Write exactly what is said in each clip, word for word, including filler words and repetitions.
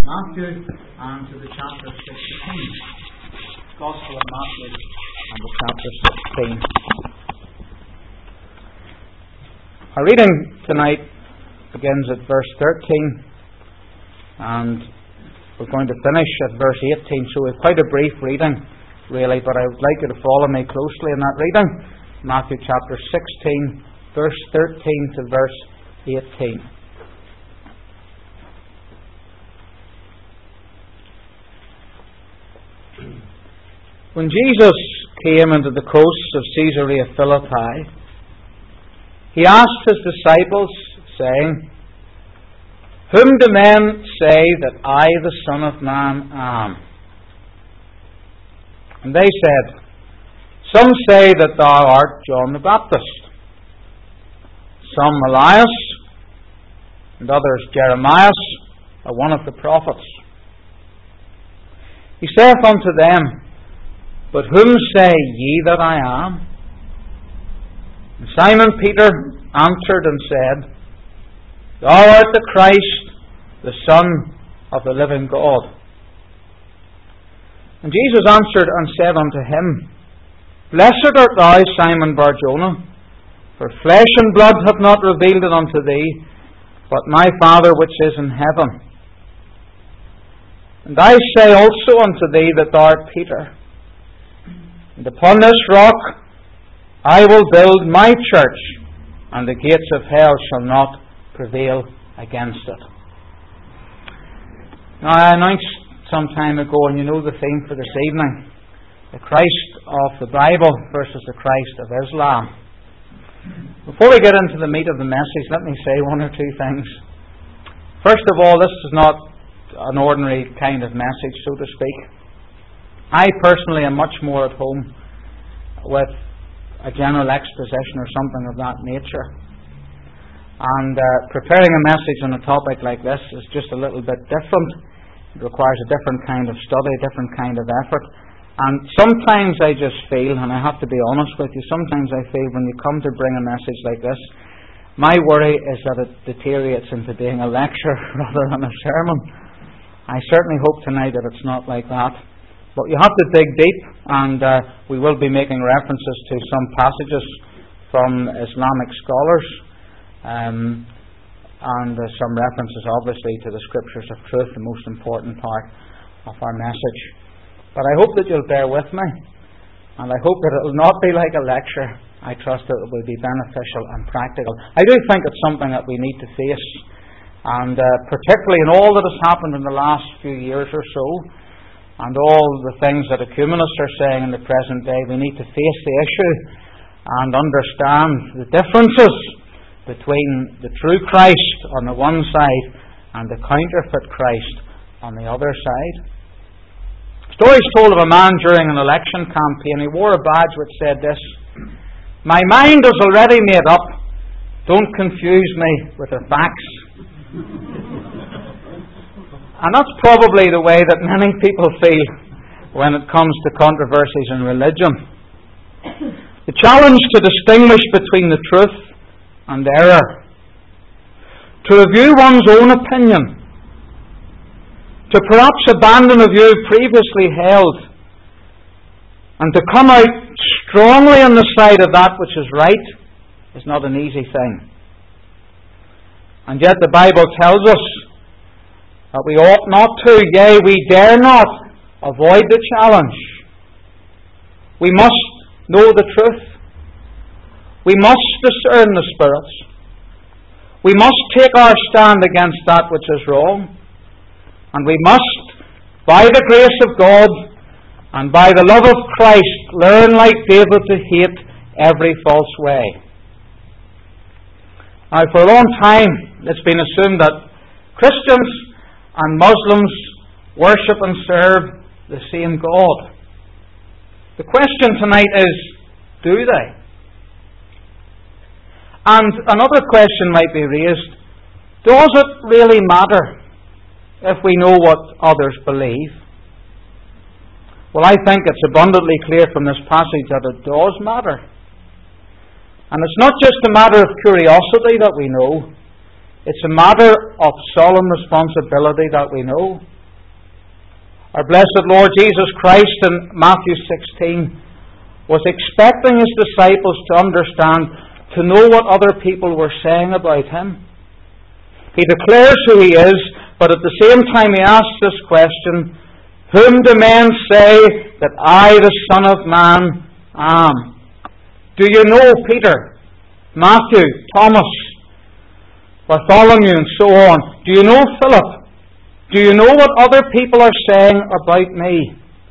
Matthew and to the chapter sixteen. Gospel of Matthew and the chapter sixteen. Our reading tonight begins at verse thirteen and we're going to finish at verse eighteen, so it's quite a brief reading really, but I would like you to follow me closely in that reading. Matthew chapter sixteen, verse thirteen to verse eighteen. When Jesus came into the coasts of Caesarea Philippi, he asked his disciples, saying, "Whom do men say that I, the Son of Man, am?" And they said, "Some say that thou art John the Baptist, some Elias, and others Jeremiah, or one of the prophets." He saith unto them, "But whom say ye that I am?" And Simon Peter answered and said, "Thou art the Christ, the Son of the living God." And Jesus answered and said unto him, "Blessed art thou, Simon Bar-Jonah, for flesh and blood hath not revealed it unto thee, but my Father which is in heaven. And I say also unto thee that thou art Peter, and upon this rock I will build my church, and the gates of hell shall not prevail against it." Now, I announced some time ago, and you know the theme for this evening, the Christ of the Bible versus the Christ of Islam. Before we get into the meat of the message, let me say one or two things. First of all, this is not an ordinary kind of message, so to speak. I personally am much more at home with a general exposition or something of that nature. And uh, preparing a message on a topic like this is just a little bit different. It requires a different kind of study, a different kind of effort. And sometimes I just feel, and I have to be honest with you, sometimes I feel when you come to bring a message like this, my worry is that it deteriorates into being a lecture rather than a sermon. I certainly hope tonight that it's not like that. But you have to dig deep, and uh, we will be making references to some passages from Islamic scholars, um, and uh, some references obviously to the Scriptures of Truth, the most important part of our message. But I hope that you'll bear with me, and I hope that it will not be like a lecture. I trust that it will be beneficial and practical. I do think it's something that we need to face, and uh, particularly in all that has happened in the last few years or so, and all the things that ecumenists are saying in the present day, we need to face the issue and understand the differences between the true Christ on the one side and the counterfeit Christ on the other side. Stories told of a man during an election campaign. He wore a badge which said this: "My mind is already made up. Don't confuse me with the facts." And that's probably the way that many people feel when it comes to controversies in religion. The challenge to distinguish between the truth and error, to review one's own opinion, to perhaps abandon a view previously held, and to come out strongly on the side of that which is right, is not an easy thing. And yet the Bible tells us that we ought not to, yea, we dare not avoid the challenge. We must know the truth. We must discern the spirits. We must take our stand against that which is wrong. And we must, by the grace of God and by the love of Christ, learn like David to hate every false way. Now, for a long time, it's been assumed that Christians and Muslims worship and serve the same God. The question tonight is, do they? And another question might be raised: does it really matter if we know what others believe? Well, I think it's abundantly clear from this passage that it does matter. And it's not just a matter of curiosity that we know. It's a matter of solemn responsibility that we know. Our blessed Lord Jesus Christ in Matthew sixteen was expecting His disciples to understand, to know what other people were saying about Him. He declares who He is, but at the same time He asks this question, whom do men say that I, the Son of Man, am? Do you know Peter, Matthew, Thomas, Bartholomew, and so on? Do you know Philip? Do you know what other people are saying about me?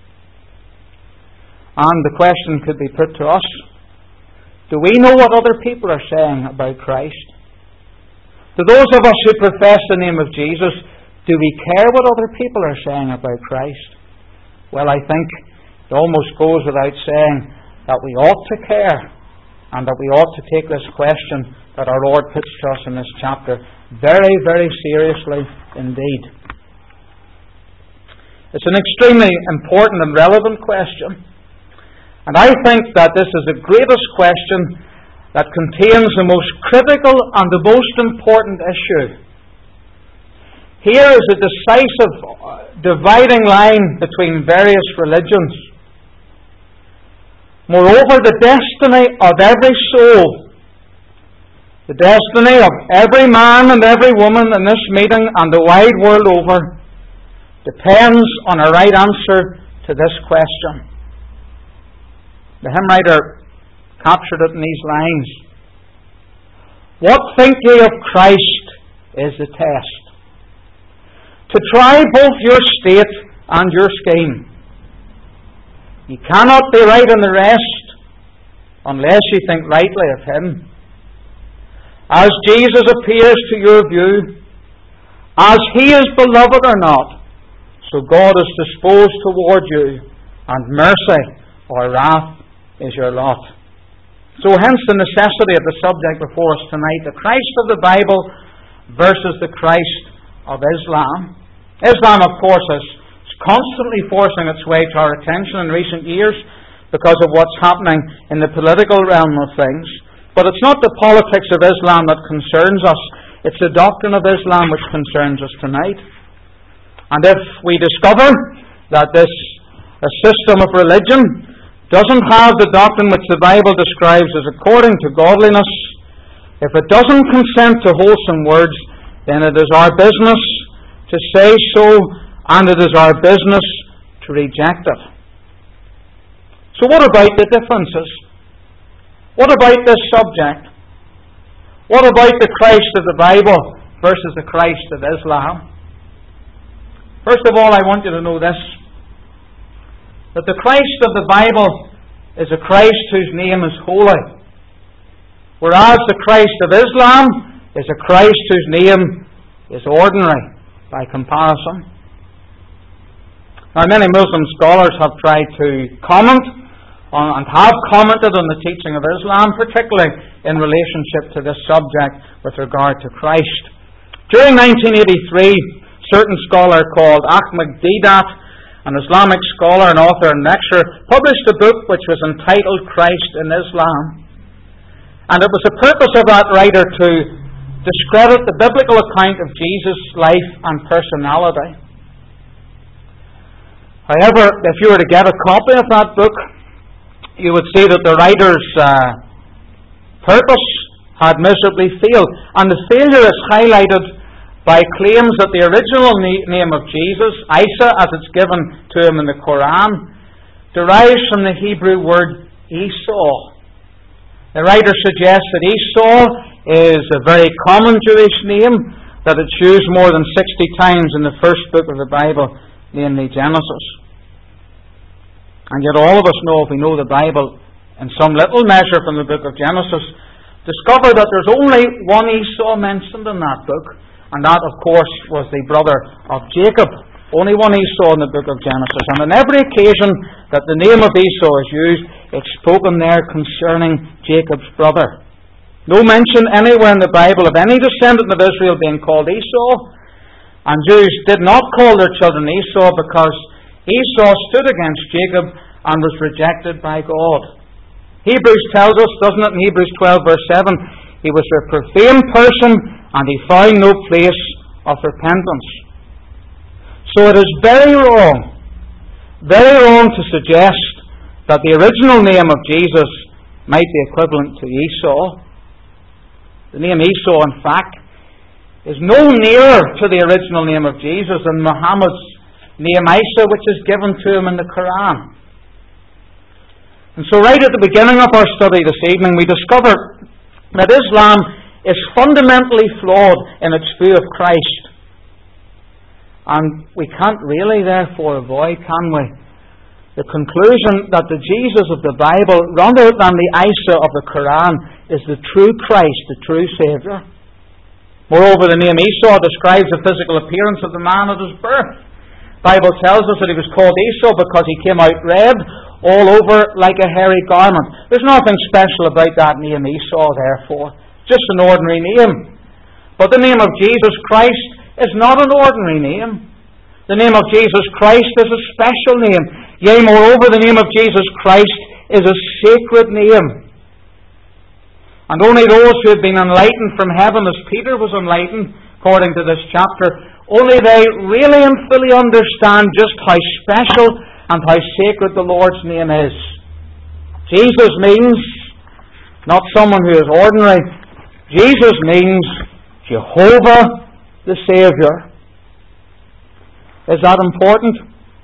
And the question could be put to us. Do we know what other people are saying about Christ? To those of us who profess the name of Jesus, do we care what other people are saying about Christ? Well, I think it almost goes without saying that we ought to care, and that we ought to take this question that our Lord puts to us in this chapter very, very seriously indeed. It's an extremely important and relevant question. And I think that this is the greatest question that contains the most critical and the most important issue. Here is a decisive dividing line between various religions. Moreover, the destiny of every soul, the destiny of every man and every woman in this meeting and the wide world over, depends on a right answer to this question. The hymn writer captured it in these lines. What think ye of Christ is the test, to try both your state and your scheme. Ye cannot be right in the rest, unless ye think rightly of Him. As Jesus appears to your view, as He is beloved or not, so God is disposed toward you, and mercy or wrath is your lot. So hence the necessity of the subject before us tonight, the Christ of the Bible versus the Christ of Islam. Islam, of course, is constantly forcing its way to our attention in recent years because of what's happening in the political realm of things. But it's not the politics of Islam that concerns us. It's the doctrine of Islam which concerns us tonight. And if we discover that this a system of religion doesn't have the doctrine which the Bible describes as according to godliness, if it doesn't consent to wholesome words, then it is our business to say so, and it is our business to reject it. So what about the differences? What about this subject? What about the Christ of the Bible versus the Christ of Islam? First of all, I want you to know this, that the Christ of the Bible is a Christ whose name is holy, whereas the Christ of Islam is a Christ whose name is ordinary by comparison. Now, many Muslim scholars have tried to comment on, and have commented on the teaching of Islam, particularly in relationship to this subject with regard to Christ. During nineteen eighty-three, a certain scholar called Ahmed Deedat, an Islamic scholar and author and lecturer, published a book which was entitled Christ in Islam. And it was the purpose of that writer to discredit the biblical account of Jesus' life and personality. However, if you were to get a copy of that book, you would see that the writer's uh, purpose had miserably failed. And the failure is highlighted by claims that the original name of Jesus, Isa, as it's given to him in the Quran, derives from the Hebrew word Esau. The writer suggests that Esau is a very common Jewish name, that it's used more than sixty times in the first book of the Bible, namely Genesis. And yet all of us know, if we know the Bible in some little measure from the book of Genesis, discover that there's only one Esau mentioned in that book. And that, of course, was the brother of Jacob. Only one Esau in the book of Genesis. And on every occasion that the name of Esau is used, it's spoken there concerning Jacob's brother. No mention anywhere in the Bible of any descendant of Israel being called Esau. And Jews did not call their children Esau because Esau stood against Jacob and was rejected by God. Hebrews tells us, doesn't it, in Hebrews twelve verse seven, he was a profane person, and he found no place of repentance. So it is very wrong very wrong to suggest that the original name of Jesus might be equivalent to Esau. The name Esau, in fact, is no nearer to the original name of Jesus than Muhammad's name Isa, which is given to him in the Quran. And so right at the beginning of our study this evening, we discover that Islam is fundamentally flawed in its view of Christ. And we can't really, therefore, avoid, can we, the conclusion that the Jesus of the Bible, rather than the Isa of the Quran, is the true Christ, the true Saviour. Moreover, the name Esau describes the physical appearance of the man at his birth. The Bible tells us that he was called Esau because he came out red all over like a hairy garment. There's nothing special about that name Esau, therefore. Just an ordinary name. But the name of Jesus Christ is not an ordinary name. The name of Jesus Christ is a special name. Yea, moreover, the name of Jesus Christ is a sacred name. And only those who have been enlightened from heaven, as Peter was enlightened, according to this chapter, only they really and fully understand just how special and how sacred the Lord's name is. Jesus means not someone who is ordinary. Jesus means Jehovah the Saviour. Is that important?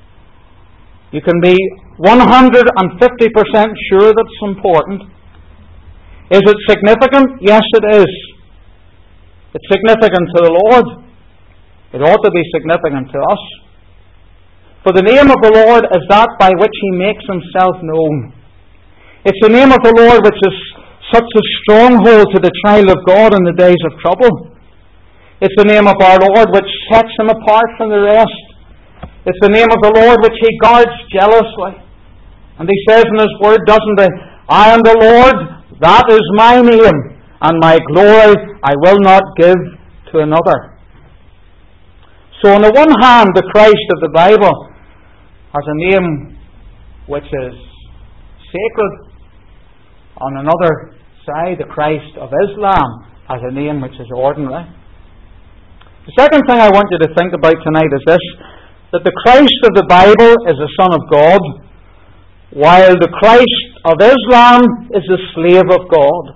You can be one hundred fifty percent sure that's important. Is it significant? Yes, it is. It's significant to the Lord. It ought to be significant to us. For the name of the Lord is that by which He makes Himself known. It's the name of the Lord which is such a stronghold to the child of God in the days of trouble. It's the name of our Lord which sets Him apart from the rest. It's the name of the Lord which He guards jealously. And He says in His Word, doesn't He? I am the Lord, that is my name, and my glory I will not give to another. So on the one hand, the Christ of the Bible has a name which is sacred. On another side, the Christ of Islam has a name which is ordinary. The second thing I want you to think about tonight is this, that the Christ of the Bible is the Son of God, while the Christ of Islam is the slave of God.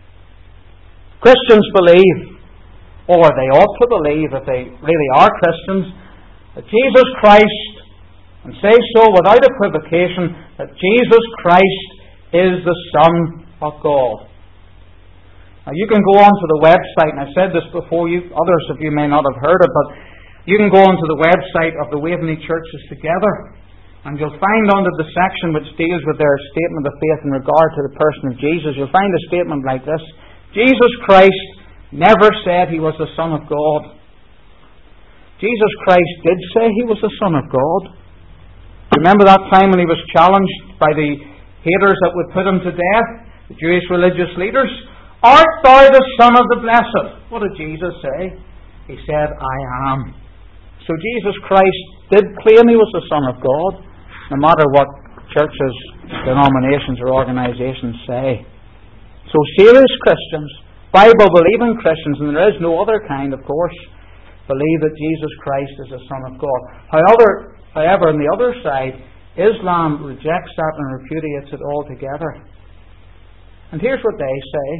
Christians believe, or they ought to believe if they really are Christians, that Jesus Christ, and say so without equivocation, that Jesus Christ is the Son of God. Now you can go onto the website, and I said this before, you others of you may not have heard it, but you can go onto the website of the Waveney Churches Together, and you'll find under the section which deals with their statement of faith in regard to the person of Jesus, you'll find a statement like this: Jesus Christ never said He was the Son of God. Jesus Christ did say He was the Son of God. Remember that time when He was challenged by the haters that would put Him to death, the Jewish religious leaders? Art thou the Son of the Blessed? What did Jesus say? He said, I am. So Jesus Christ did claim He was the Son of God, no matter what churches, denominations or organisations say. So serious Christians, Bible-believing Christians, and there is no other kind, of course, believe that Jesus Christ is the Son of God. However, however, on the other side, Islam rejects that and repudiates it altogether. And here's what they say: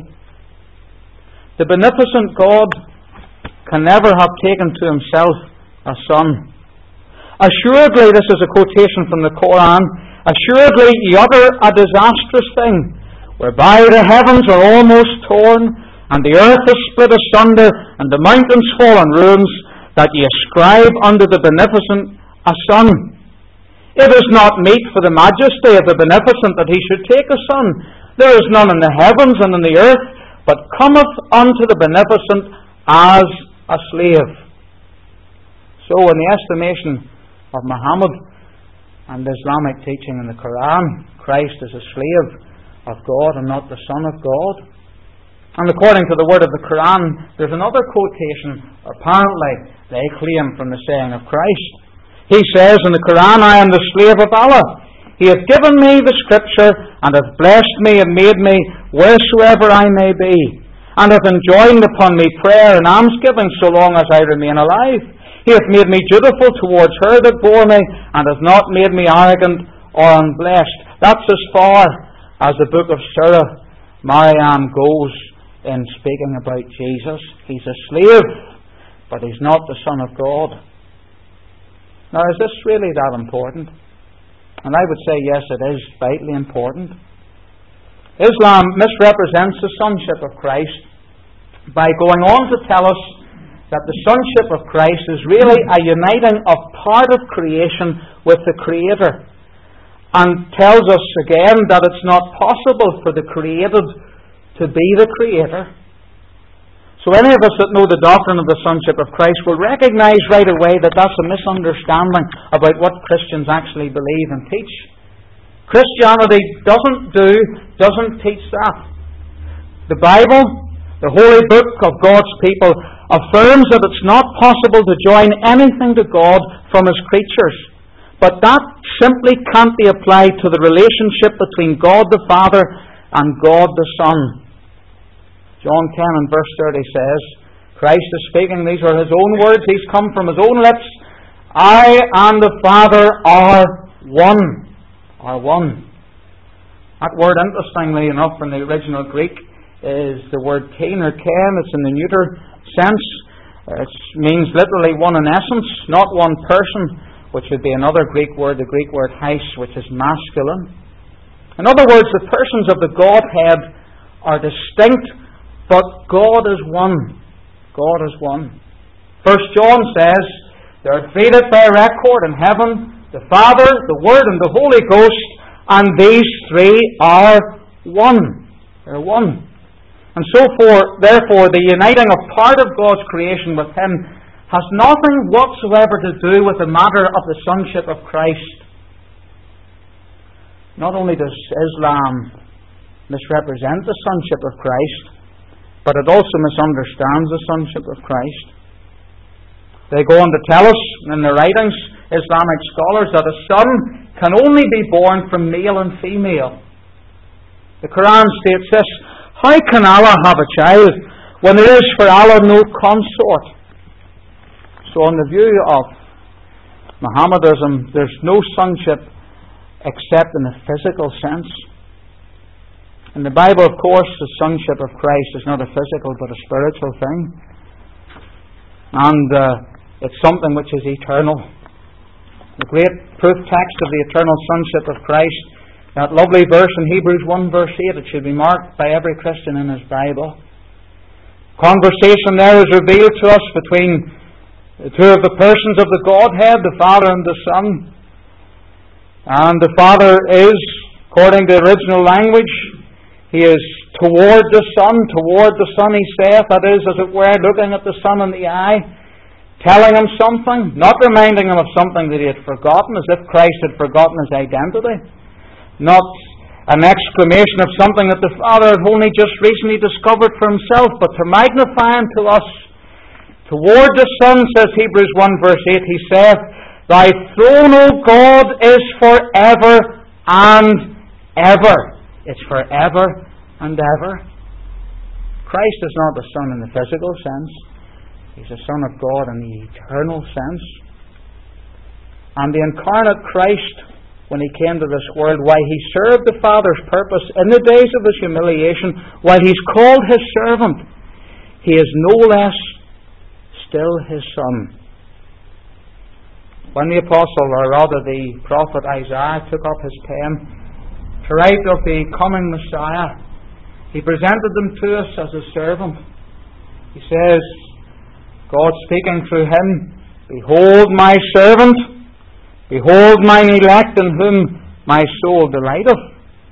the beneficent God can never have taken to Himself a son. Assuredly, this is a quotation from the Quran, assuredly ye utter a disastrous thing, whereby the heavens are almost torn, and the earth is split asunder, and the mountains fall in ruins, that ye ascribe unto the beneficent a son. It is not meet for the majesty of the beneficent that He should take a son. There is none in the heavens and in the earth, but cometh unto the beneficent as a slave. So in the estimation of Muhammad and the Islamic teaching in the Quran, Christ is a slave of God and not the Son of God. And according to the word of the Quran, there's another quotation, apparently they claim, from the saying of Christ. He says in the Quran, I am the slave of Allah. He hath given me the scripture, and hath blessed me and made me wheresoever I may be, and hath enjoined upon me prayer and almsgiving so long as I remain alive. He hath made me dutiful towards her that bore me, and hath not made me arrogant or unblessed. That's as far as the book of Surah Maryam goes in speaking about Jesus. He's a slave, but he's not the Son of God. Now, is this really that important? And I would say yes, it is vitally important. Islam misrepresents the sonship of Christ by going on to tell us that the sonship of Christ is really a uniting of part of creation with the Creator, and tells us again that it's not possible for the created to be the Creator. So any of us that know the doctrine of the sonship of Christ will recognize right away that that's a misunderstanding about what Christians actually believe and teach. Christianity doesn't do, doesn't teach that. The Bible, the holy book of God's people, affirms that it's not possible to join anything to God from His creatures. But that simply can't be applied to the relationship between God the Father and God the Son. John ten and verse thirty says, Christ is speaking, these are His own words, He's come from His own lips. I and the Father are one. Are one. That word, interestingly enough, in the original Greek, is the word kain or ken. It's in the neuter sense. It means literally one in essence, not one person, which would be another Greek word, the Greek word heis, which is masculine. In other words, the persons of the Godhead are distinct, but God is one. God is one. First John says, they are treated by record in heaven, the Father, the Word, and the Holy Ghost, and these three are one. They're one. And so for, therefore, the uniting of part of God's creation with Him has nothing whatsoever to do with the matter of the sonship of Christ. Not only does Islam misrepresent the sonship of Christ, but it also misunderstands the sonship of Christ. They go on to tell us in their writings, Islamic scholars, that a son can only be born from male and female. The Quran states this, how can Allah have a child when there is for Allah no consort? So in the view of Mohammedanism, there's no sonship except in the physical sense. In the Bible, of course, the sonship of Christ is not a physical but a spiritual thing. And uh, it's something which is eternal. The great proof text of the eternal sonship of Christ, that lovely verse in Hebrews one verse eight, it should be marked by every Christian in his Bible. Conversation there is revealed to us between the two of the persons of the Godhead, the Father and the Son. And the Father is, according to the original language, He is toward the Son, toward the Son He saith, that is, as it were, looking at the Son in the eye, telling Him something, not reminding Him of something that He had forgotten, as if Christ had forgotten His identity. Not an exclamation of something that the Father had only just recently discovered for Himself, but to magnify Him to us. Toward the Son, says Hebrews one verse eight, He saith, Thy throne, O God, is forever and ever. It's forever and ever. Christ is not the Son in the physical sense. He's the Son of God in the eternal sense. And the incarnate Christ, when He came to this world, while He served the Father's purpose in the days of His humiliation, while He's called His servant, He is no less still His Son. When the apostle, or rather the prophet Isaiah, took up his pen to write of the coming Messiah, he presented them to us as a servant. He says, God speaking through him, Behold my servant, behold mine elect in whom my soul delighteth.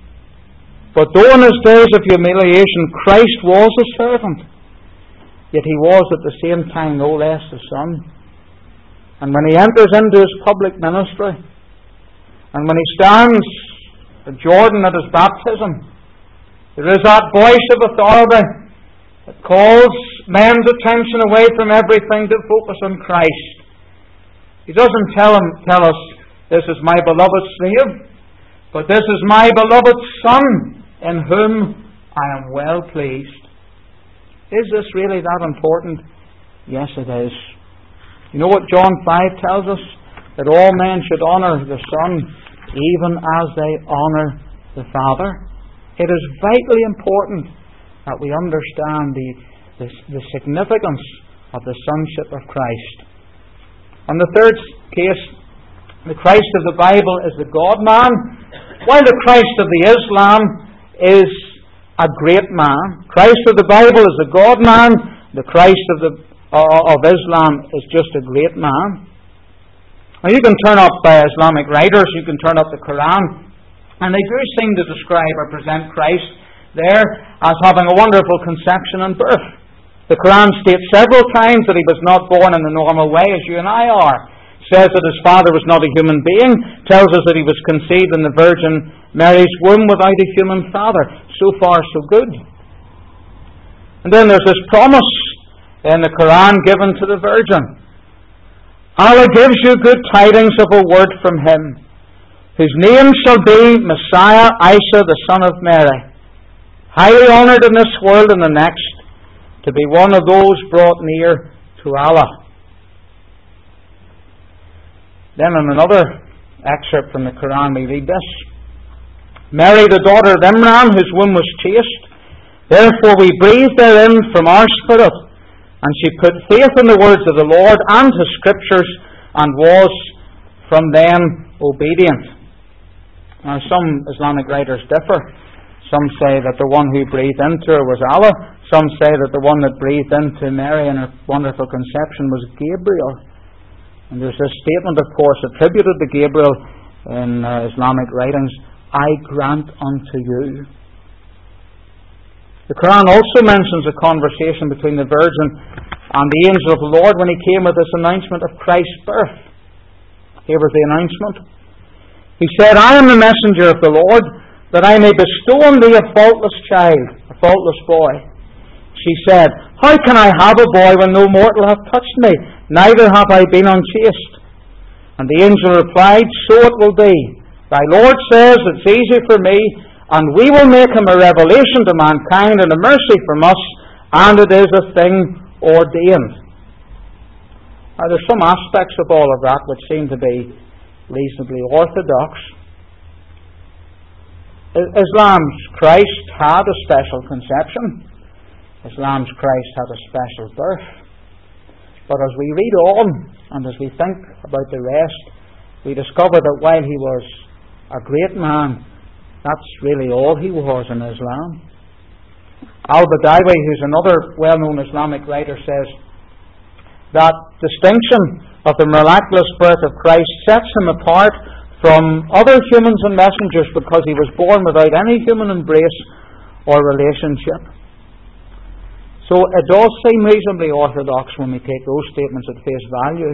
But though in his days of humiliation Christ was a servant, yet he was at the same time no less the Son. And when he enters into his public ministry, and when he stands at Jordan at his baptism, there is that voice of authority that calls men's attention away from everything to focus on Christ. He doesn't tell him, tell us, this is my beloved slave, but this is my beloved Son, in whom I am well pleased. Is this really that important? Yes, it is. You know what John five tells us? That all men should honour the Son even as they honour the Father. It is vitally important that we understand the, the, the significance of the sonship of Christ. And the third case, the Christ of the Bible is the God-man, while the Christ of the Islam is a great man. Christ of the Bible is the God-man, the Christ of the uh, of Islam is just a great man. Now you can turn up uh, Islamic writers, you can turn up the Quran, and they do seem to describe or present Christ there as having a wonderful conception and birth. The Quran states several times that he was not born in the normal way as you and I are. Says that his father was not a human being. Tells us that he was conceived in the Virgin Mary's womb without a human father. So far, so good. And then there's this promise in the Quran given to the Virgin. Allah gives you good tidings of a word from him, whose name shall be Messiah Isa, the son of Mary, highly honoured in this world and the next, to be one of those brought near to Allah. Then in another excerpt from the Quran we read this. Mary, the daughter of Imran, whose womb was chaste, therefore we breathed therein from our spirit, and she put faith in the words of the Lord and his scriptures, and was from them obedient. Now some Islamic writers differ. Some say that the one who breathed into her was Allah. Some say that the one that breathed into Mary in her wonderful conception was Gabriel. And there's this statement, of course, attributed to Gabriel in uh, Islamic writings, I grant unto you. The Quran also mentions a conversation between the Virgin and the angel of the Lord when he came with this announcement of Christ's birth. Here was the announcement. He said, I am the messenger of the Lord, that I may bestow on thee a faultless child, a faultless boy. She said, how can I have a boy when no mortal hath touched me, neither have I been unchaste? And the angel replied, so it will be. Thy Lord says, it's easy for me, and we will make him a revelation to mankind and a mercy from us, and it is a thing ordained. Now there's some aspects of all of that which seem to be reasonably orthodox. Islam's Christ had a special conception. Islam's Christ had a special birth. But as we read on, and as we think about the rest, we discover that while he was a great man, that's really all he was in Islam. Al-Badawi, who's another well-known Islamic writer, says that distinction of the miraculous birth of Christ sets him apart from other humans and messengers because he was born without any human embrace or relationship. So it does seem reasonably orthodox when we take those statements at face value.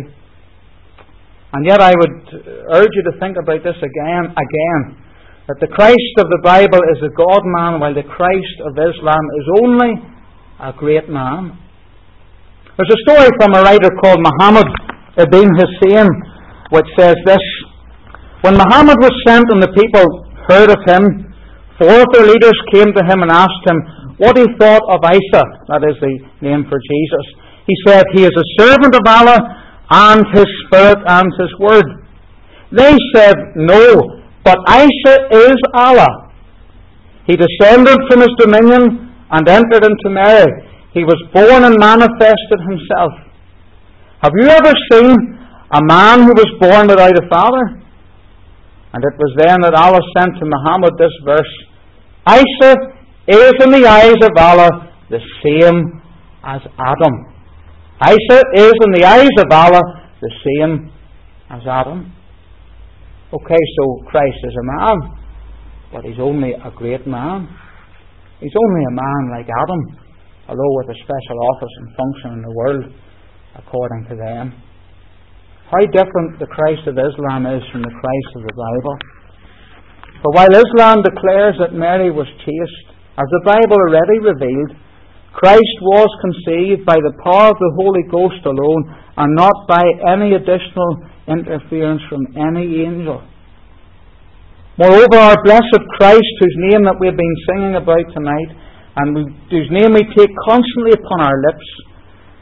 And yet I would urge you to think about this again, again, that the Christ of the Bible is a God-man, while the Christ of Islam is only a great man. There's a story from a writer called Muhammad ibn Hussein, which says this. When Muhammad was sent and the people heard of him, four of their leaders came to him and asked him what he thought of Isa, that is the name for Jesus. He said, he is a servant of Allah and his Spirit and his Word. They said, no, but Isa is Allah. He descended from his dominion and entered into Mary. He was born and manifested himself. Have you ever seen a man who was born without a father? And it was then that Allah sent to Muhammad this verse, Isa is in the eyes of Allah the same as Adam. Isa is in the eyes of Allah the same as Adam. Okay, so Christ is a man, but he's only a great man. He's only a man like Adam, although with a special office and function in the world, according to them. How different the Christ of Islam is from the Christ of the Bible. For while Islam declares that Mary was chaste, as the Bible already revealed, Christ was conceived by the power of the Holy Ghost alone, and not by any additional interference from any angel. Moreover, our blessed Christ, whose name that we've been singing about tonight, and whose name we take constantly upon our lips,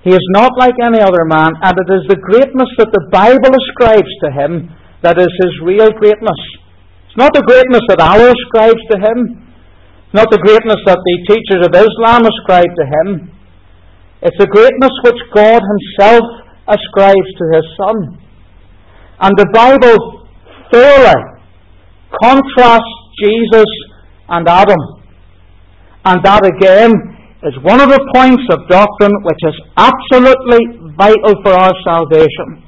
He is not like any other man, and it is the greatness that the Bible ascribes to him that is his real greatness. It's not the greatness that Allah ascribes to him, not the greatness that the teachers of Islam ascribe to him. It's the greatness which God Himself ascribes to His Son. And the Bible thoroughly contrasts Jesus and Adam. And that again is one of the points of doctrine which is absolutely vital for our salvation.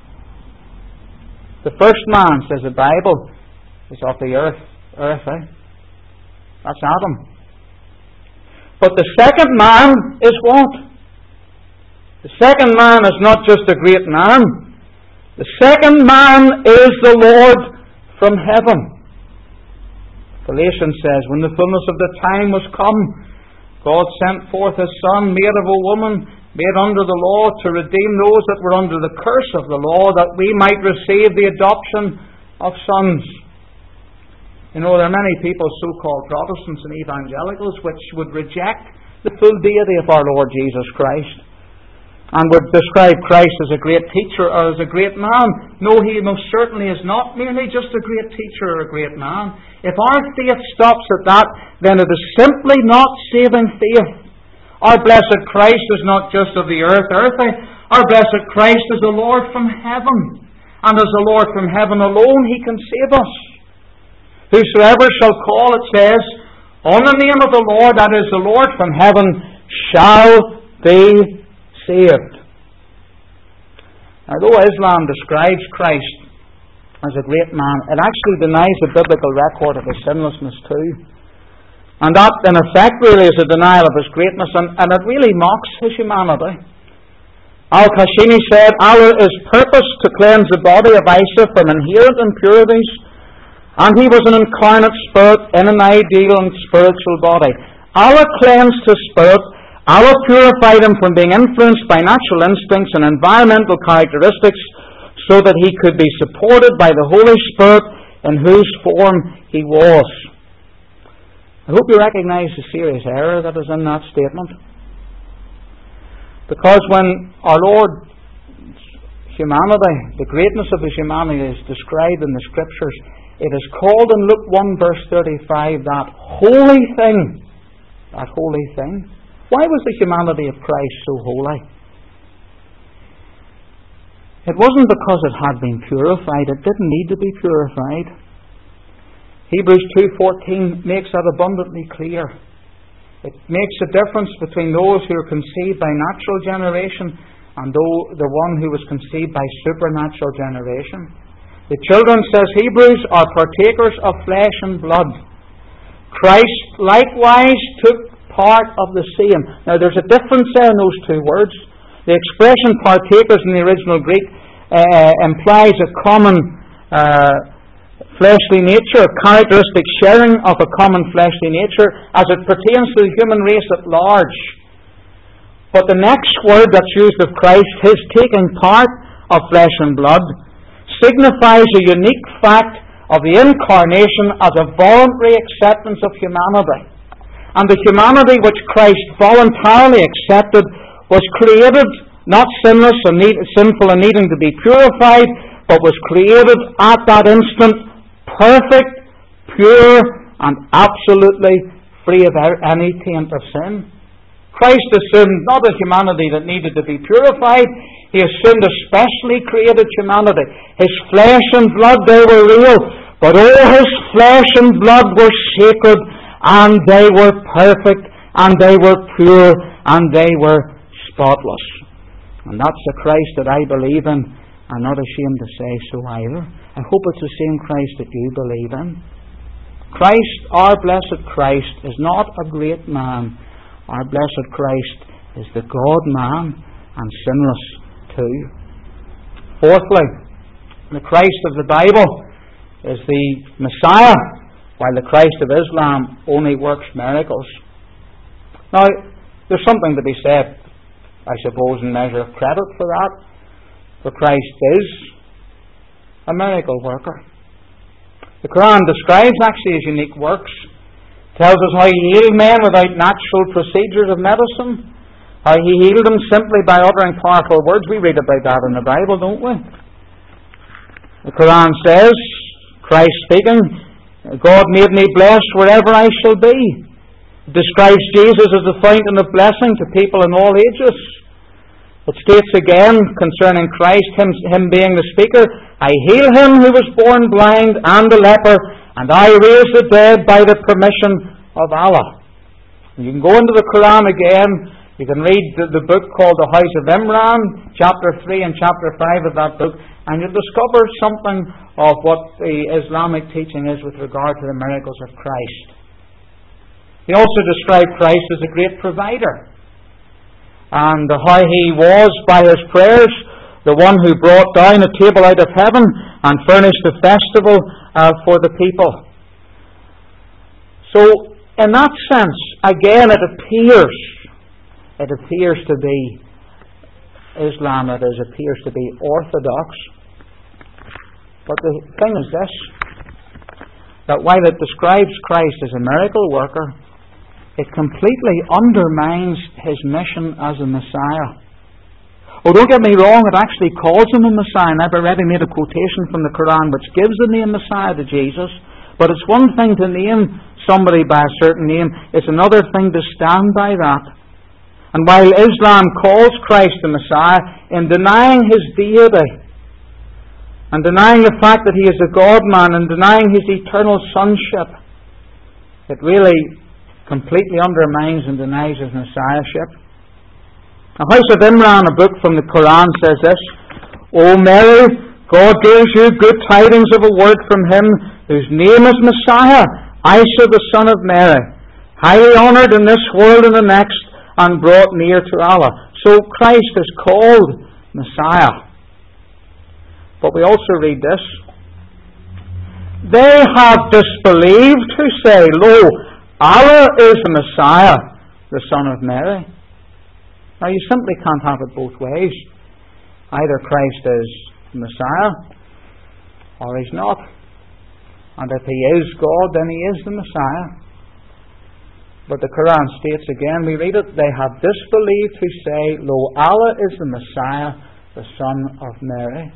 The first man, says the Bible, is of the earth. Earth, eh? That's Adam. But the second man is what? The second man is not just a great man. The second man is the Lord from heaven. Galatians says, when the fullness of the time was come, God sent forth His Son, made of a woman, made under the law, to redeem those that were under the curse of the law, that we might receive the adoption of sons. You know, there are many people, so-called Protestants and evangelicals, which would reject the full deity of our Lord Jesus Christ, and would describe Christ as a great teacher or as a great man. No, He most certainly is not merely just a great teacher or a great man. If our faith stops at that, then it is simply not saving faith. Our blessed Christ is not just of the earth, earthy. Our blessed Christ is the Lord from heaven. And as the Lord from heaven alone, He can save us. Whosoever shall call, it says, on the name of the Lord, that is the Lord from heaven, shall be saved. Although Islam describes Christ as a great man, it actually denies the biblical record of His sinlessness too. And that, in effect, really is a denial of His greatness, and, and it really mocks His humanity. Al-Kashini said, Allah is purposed to cleanse the body of Isa from inherent impurities, and He was an incarnate spirit in an ideal and spiritual body. Allah cleansed His spirit. Allah purified Him from being influenced by natural instincts and environmental characteristics, so that He could be supported by the Holy Spirit in whose form He was. I hope you recognize the serious error that is in that statement. Because when our Lord's humanity, the greatness of His humanity, is described in the Scriptures, it is called in Luke one verse thirty-five that holy thing. That holy thing. Why was the humanity of Christ so holy? It wasn't because it had been purified. It didn't need to be purified. Hebrews two fourteen makes that abundantly clear. It makes a difference between those who are conceived by natural generation and the one who was conceived by supernatural generation. The children, says Hebrews, are partakers of flesh and blood. Christ likewise took part of the same. Now there's a difference there in those two words. The expression partakers in the original Greek uh, implies a common uh, fleshly nature, a characteristic sharing of a common fleshly nature as it pertains to the human race at large. But the next word that's used of Christ, His taking part of flesh and blood, signifies a unique fact of the incarnation as a voluntary acceptance of humanity. And the humanity which Christ voluntarily accepted was created not sinless and need, sinful and needing to be purified, but was created at that instant perfect, pure, and absolutely free of any taint of sin. Christ assumed not a humanity that needed to be purified. He assumed a specially created humanity. His flesh and blood, they were real, but all His flesh and blood were sacred, and they were perfect, and they were pure, and they were spotless. And that's the Christ that I believe in. I'm not ashamed to say so either. I hope it's the same Christ that you believe in. Christ, our blessed Christ, is not a great man. Our blessed Christ is the God-man and sinless too. Fourthly, the Christ of the Bible is the Messiah, while the Christ of Islam only works miracles. Now, there's something to be said, I suppose, in measure of credit for that. For Christ is a miracle worker. The Quran describes actually His unique works. Tells us how He healed men without natural procedures of medicine. How He healed them simply by uttering powerful words. We read about that in the Bible, don't we? The Quran says, Christ speaking, God made me blessed wherever I shall be. It describes Jesus as the fountain of blessing to people in all ages. It states again concerning Christ, him, him being the speaker, I heal him who was born blind and a leper, and I raise the dead by the permission of Allah. You can go into the Quran again. You can read the, the book called The House of Imran, chapter three and chapter five of that book, and you'll discover something of what the Islamic teaching is with regard to the miracles of Christ. He also described Christ as a great provider, and how He was, by His prayers, the one who brought down a table out of heaven and furnished a festival uh, for the people. So, in that sense, again, it appears, it appears to be Islam, it is, appears to be orthodox. But the thing is this, that while it describes Christ as a miracle worker, it completely undermines His mission as a Messiah. Oh, don't get me wrong, it actually calls Him a Messiah, and I've already made a quotation from the Quran which gives the name Messiah to Jesus. But it's one thing to name somebody by a certain name, it's another thing to stand by that. And while Islam calls Christ the Messiah, in denying His deity, and denying the fact that He is a God-man, and denying His eternal sonship, it really completely undermines and denies His Messiahship. The House of Imran, a book from the Quran, says this, O Mary, God gives you good tidings of a word from Him whose name is Messiah, Isa the son of Mary, highly honoured in this world and the next, and brought near to Allah. So Christ is called Messiah. But we also read this, they have disbelieved who say, Lo, Allah is the Messiah, the son of Mary. Now you simply can't have it both ways. Either Christ is the Messiah, or He's not. And if He is God, then He is the Messiah. But the Quran states again, we read it, they have disbelieved who say, Lo, Allah is the Messiah, the son of Mary.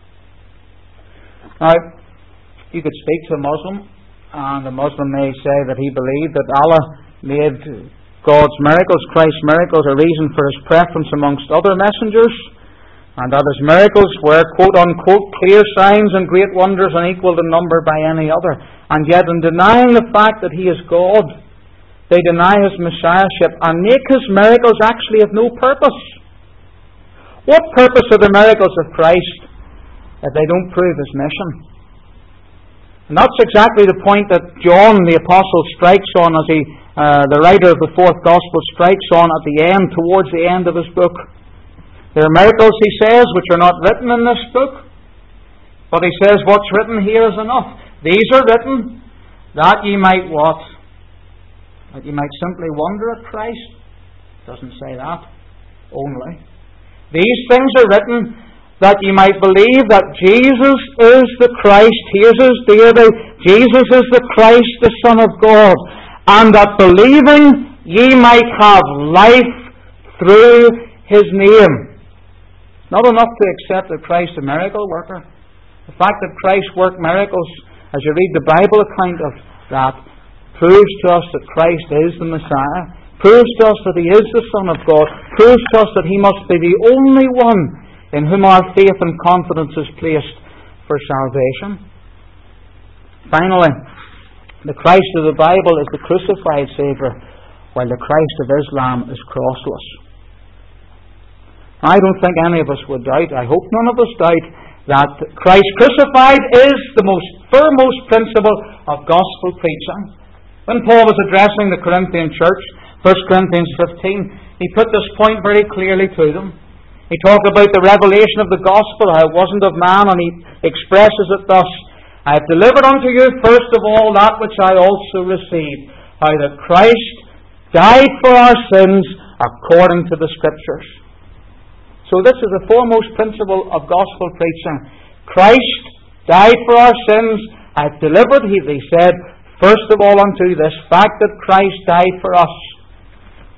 Now, you could speak to a Muslim, and a Muslim may say that he believed that Allah made God's miracles, Christ's miracles, a reason for His preference amongst other messengers, and that His miracles were quote-unquote clear signs and great wonders unequalled in number by any other. And yet in denying the fact that He is God, they deny His Messiahship and make His miracles actually of no purpose. What purpose are the miracles of Christ if they don't prove His mission? And that's exactly the point that John the Apostle strikes on as he, uh, the writer of the fourth Gospel strikes on at the end, towards the end of his book. There are miracles, he says, which are not written in this book. But he says, what's written here is enough. These are written that ye might what? That ye might simply wonder at Christ. It doesn't say that only. These things are written that ye might believe that Jesus is the Christ. Here's His deity. Jesus is the Christ, the Son of God. And that believing ye might have life through His name. Not enough to accept that Christ is a miracle worker. The fact that Christ worked miracles, as you read the Bible account of that, proves to us that Christ is the Messiah, proves to us that He is the Son of God, proves to us that He must be the only one in whom our faith and confidence is placed for salvation. Finally, the Christ of the Bible is the crucified Saviour, while the Christ of Islam is crossless. I don't think any of us would doubt, I hope none of us doubt, that Christ crucified is the most foremost principle of gospel preaching. When Paul was addressing the Corinthian church, First Corinthians fifteen, he put this point very clearly to them. He talked about the revelation of the gospel, how it wasn't of man, and he expresses it thus, I have delivered unto you first of all that which I also received, how that Christ died for our sins according to the Scriptures. So this is the foremost principle of gospel preaching. Christ died for our sins. I have delivered, he, he said, first of all unto this fact that Christ died for us.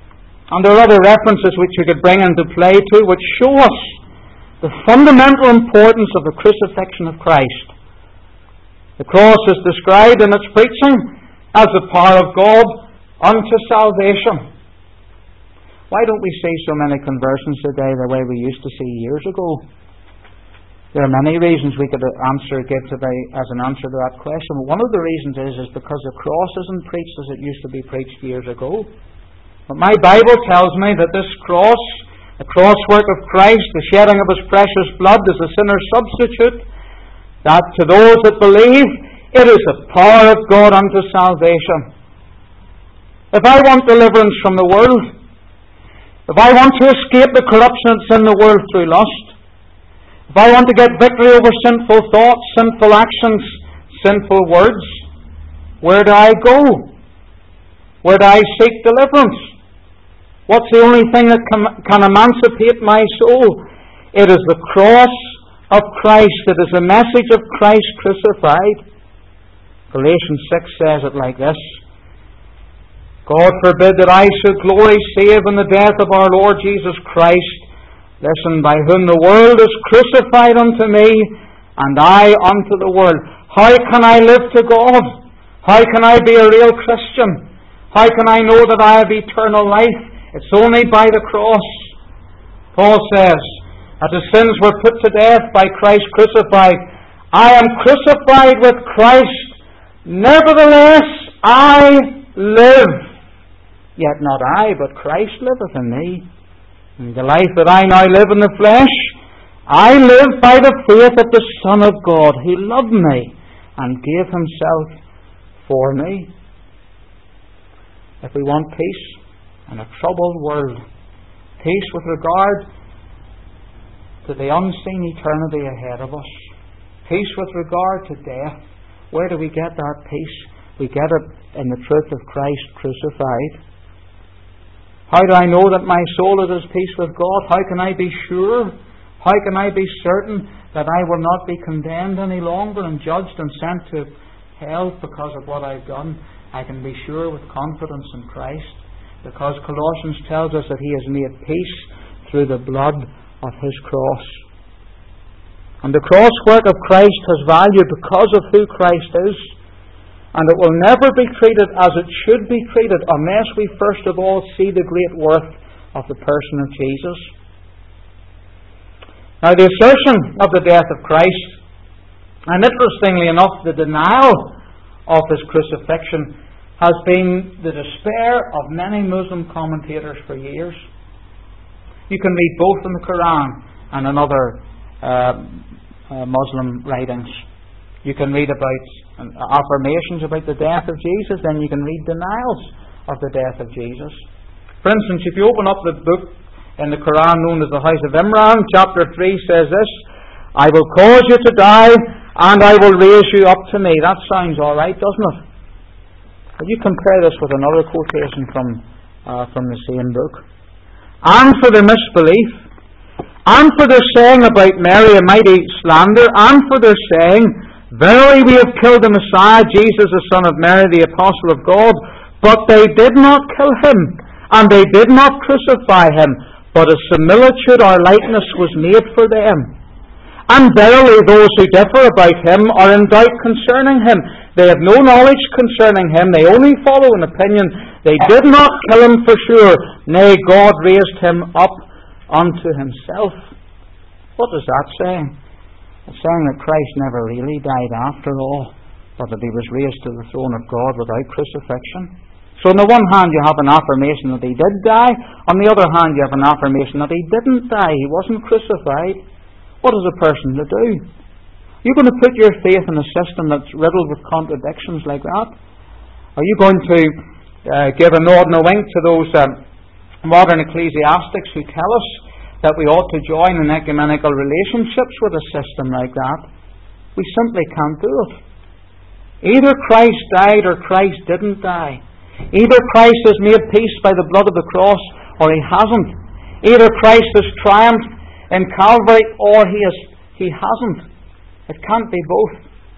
And there are other references which you could bring into play too, which show us the fundamental importance of the crucifixion of Christ. The cross is described in its preaching as the power of God unto salvation. Why don't we see so many conversions today the way we used to see years ago? There are many reasons we could answer, give today as an answer to that question. One of the reasons is, is because the cross isn't preached as it used to be preached years ago. But my Bible tells me that this cross, the cross work of Christ, the shedding of His precious blood as a sinner's substitute, that to those that believe, it is the power of God unto salvation. If I want deliverance from the world, if I want to escape the corruption that's in the world through lust, if I want to get victory over sinful thoughts, sinful actions, sinful words, where do I go? Where do I seek deliverance? What's the only thing that can, can emancipate my soul? It is the cross of Christ. It is the message of Christ crucified. Galatians six says it like this: God forbid that I should glory save in the death of our Lord Jesus Christ, listen, by whom the world is crucified unto me, and I unto the world. How can I live to God? How can I be a real Christian? How can I know that I have eternal life? It's only by the cross. Paul says that the sins were put to death by Christ crucified. I am crucified with Christ. Nevertheless, I live. Yet not I, but Christ liveth in me. And the life that I now live in the flesh, I live by the faith of the Son of God, who loved me and gave Himself for me. If we want peace in a troubled world, peace with regard to the unseen eternity ahead of us, peace with regard to death, where do we get that peace? We get it in the truth of Christ crucified. How do I know that my soul is at peace with God? How can I be sure? How can I be certain that I will not be condemned any longer and judged and sent to hell because of what I've done? I can be sure with confidence in Christ, because Colossians tells us that He has made peace through the blood of His cross. And the cross work of Christ has value because of who Christ is. And it will never be treated as it should be treated unless we first of all see the great worth of the person of Jesus. Now, the assertion of the death of Christ, and interestingly enough, the denial of His crucifixion, has been the despair of many Muslim commentators for years. You can read both in the Quran and in other uh, uh, Muslim writings. You can read about affirmations about the death of Jesus, then you can read denials of the death of Jesus. For instance, if you open up the book in the Quran known as the House of Imran, chapter three says this: I will cause you to die, and I will raise you up to me. That sounds alright, doesn't it? But you compare this with another quotation from, uh, from the same book. And for the misbelief, and for their saying about Mary a mighty slander, and for their saying, verily we have killed the Messiah, Jesus the son of Mary, the apostle of God. But they did not kill Him, and they did not crucify Him, but a similitude or likeness was made for them. And verily those who differ about Him are in doubt concerning Him. They have no knowledge concerning Him, they only follow an opinion. They did not kill Him for sure, nay, God raised Him up unto Himself. What does that say? It's saying that Christ never really died after all, but that He was raised to the throne of God without crucifixion. So on the one hand you have an affirmation that He did die, on the other hand you have an affirmation that He didn't die, He wasn't crucified. What is a person to do? You're going to put your faith in a system that's riddled with contradictions like that? Are you going to uh, give a nod and a wink to those um, modern ecclesiastics who tell us that we ought to join in ecumenical relationships with a system like that? We simply can't do it. Either Christ died or Christ didn't die. Either Christ has made peace by the blood of the cross or He hasn't. Either Christ has triumphed in Calvary or He has, he hasn't. It can't be both.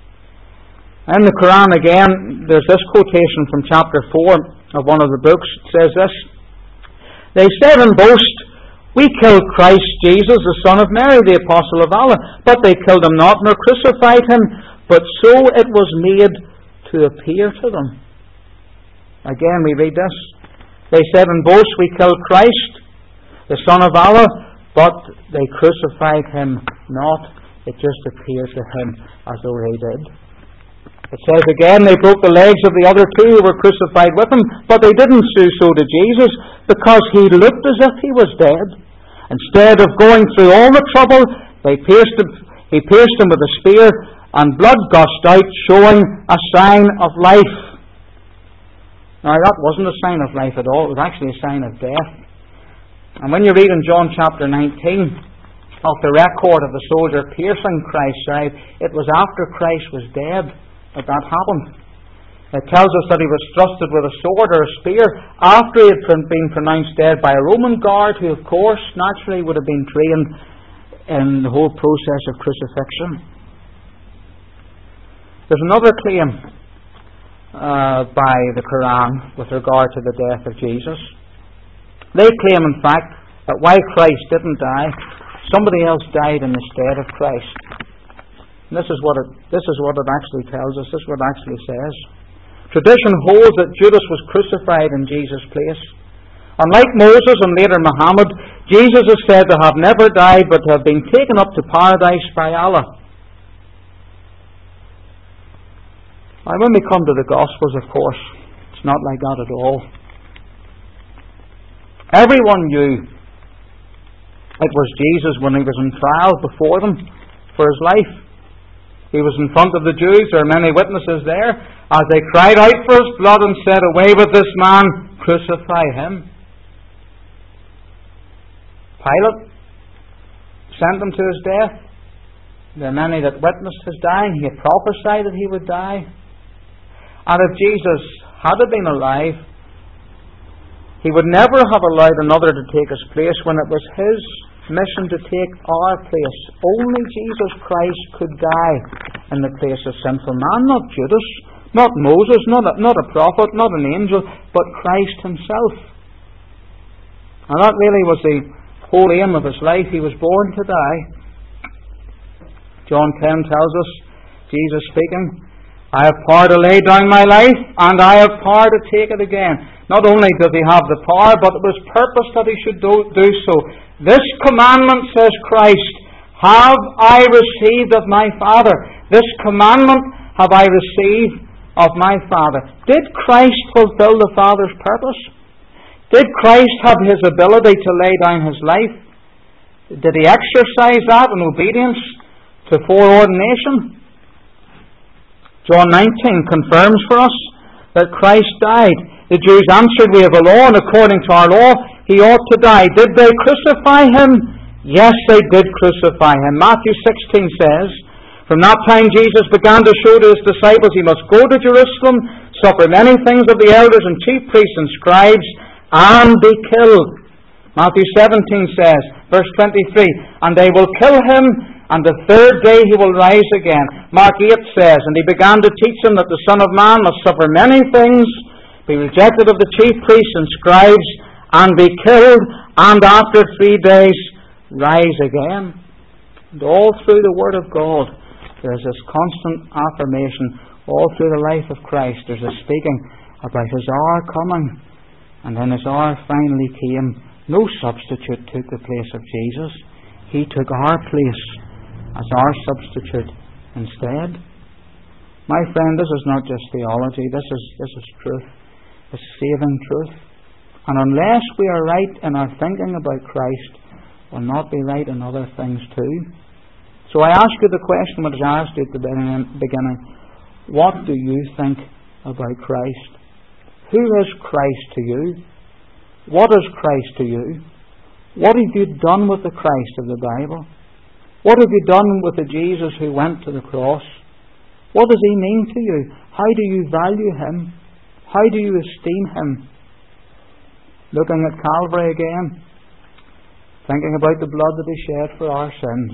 In the Quran again, there's this quotation from chapter four of one of the books. It says this: They said and boast, "We killed Christ Jesus, the son of Mary, the apostle of Allah. But they killed him not, nor crucified him, but so it was made to appear to them." Again we read this. They said and boast, "We killed Christ, the son of Allah, but they crucified him not." It just appeared to him as though they did. It says again, they broke the legs of the other two who were crucified with him, but they didn't do so to Jesus, because he looked as if he was dead. Instead of going through all the trouble, they pierced him, he pierced him with a spear, and blood gushed out, showing a sign of life. Now that wasn't a sign of life at all, it was actually a sign of death. And when you read in John chapter nineteen of the record of the soldier piercing Christ's side, it was after Christ was dead that that happened. It tells us that he was thrusted with a sword or a spear after he had been pronounced dead by a Roman guard, who of course naturally would have been trained in the whole process of crucifixion. There's another claim uh, by the Quran with regard to the death of Jesus. They claim, in fact, that while Christ didn't die, somebody else died in the stead of Christ. And this is what it, this is what it actually tells us. This is what it actually says. Tradition holds that Judas was crucified in Jesus' place. Unlike Moses and later Muhammad, Jesus is said to have never died, but to have been taken up to paradise by Allah. Now, when we come to the Gospels, of course, it's not like that at all. Everyone knew it was Jesus when he was in trial before them for his life. He was in front of the Jews. There are many witnesses there as they cried out for his blood and said, "Away with this man, crucify him." Pilate sent him to his death. There are many that witnessed his dying. He had prophesied that he would die. And if Jesus had been alive, he would never have allowed another to take his place when it was his mission to take our place. Only Jesus Christ could die in the place of sinful man, not Judas, not Moses, not a, not a prophet, not an angel, but Christ himself. And that really was the whole aim of his life. He was born to die. John ten tells us, Jesus speaking, "I have power to lay down my life, and I have power to take it again." Not only does he have the power, but it was purpose that he should do, do so. "This commandment," says Christ, "have I received of my Father." This commandment have I received of my Father. Did Christ fulfill the Father's purpose? Did Christ have his ability to lay down his life? Did he exercise that in obedience to foreordination? John nineteen confirms for us that Christ died. The Jews answered, "We have a law, and according to our law, he ought to die." Did they crucify him? Yes, they did crucify him. Matthew sixteen says, "From that time Jesus began to show to his disciples he must go to Jerusalem, suffer many things of the elders and chief priests and scribes, and be killed." Matthew seventeen says, verse twenty-three, "And they will kill him, and the third day he will rise again." Mark eight says, "And he began to teach them that the Son of Man must suffer many things, be rejected of the chief priests and scribes, and be killed, and after three days rise again." And all through the Word of God, there is this constant affirmation. All through the life of Christ, there's a speaking about his hour coming. And then his hour finally came. No substitute took the place of Jesus. He took our place as our substitute instead. My friend, this is not just theology. This is this is truth. It's saving truth. And unless we are right in our thinking about Christ, we'll not be right in other things too. So I ask you the question which I asked you at the beginning. What do you think about Christ? Who is Christ to you? What is Christ to you? What have you done with the Christ of the Bible? What have you done with the Jesus who went to the cross? What does he mean to you? How do you value him? How do you esteem him? Looking at Calvary again, thinking about the blood that he shed for our sins.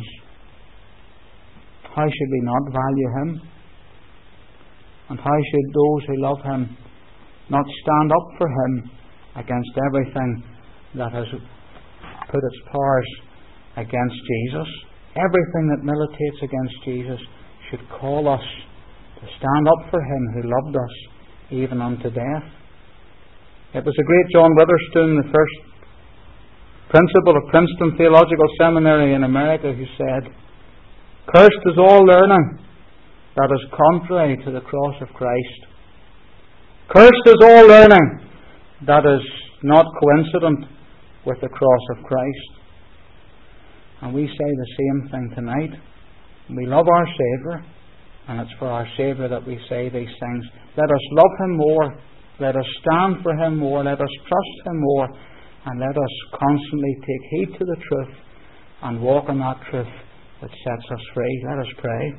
How should we not value him? And how should those who love him not stand up for him against everything that has put its powers against Jesus, everything that militates against Jesus, should call us to stand up for Him who loved us even unto death. It was the great John Witherspoon, the first principal of Princeton Theological Seminary in America, who said, "Cursed is all learning that is contrary to the cross of Christ. Cursed is all learning that is not coincident with the cross of Christ." And we say the same thing tonight. We love our Saviour, and it's for our Saviour that we say these things. Let us love Him more. Let us stand for Him more. Let us trust Him more. And let us constantly take heed to the truth and walk in that truth that sets us free. Let us pray.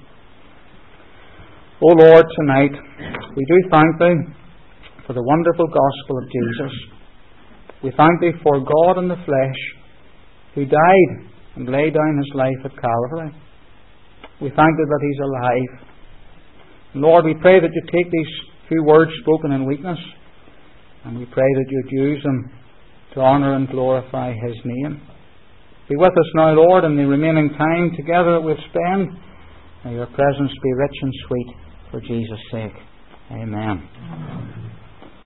O Lord, tonight we do thank Thee for the wonderful gospel of Jesus. We thank Thee for God in the flesh, who died and laid down His life at Calvary. We thank Thee that He's alive. Lord, we pray that You take these few words spoken in weakness, and we pray that You'd use them to honour and glorify His name. Be with us now, Lord, in the remaining time together that we'll spend. May Your presence be rich and sweet for Jesus' sake. Amen.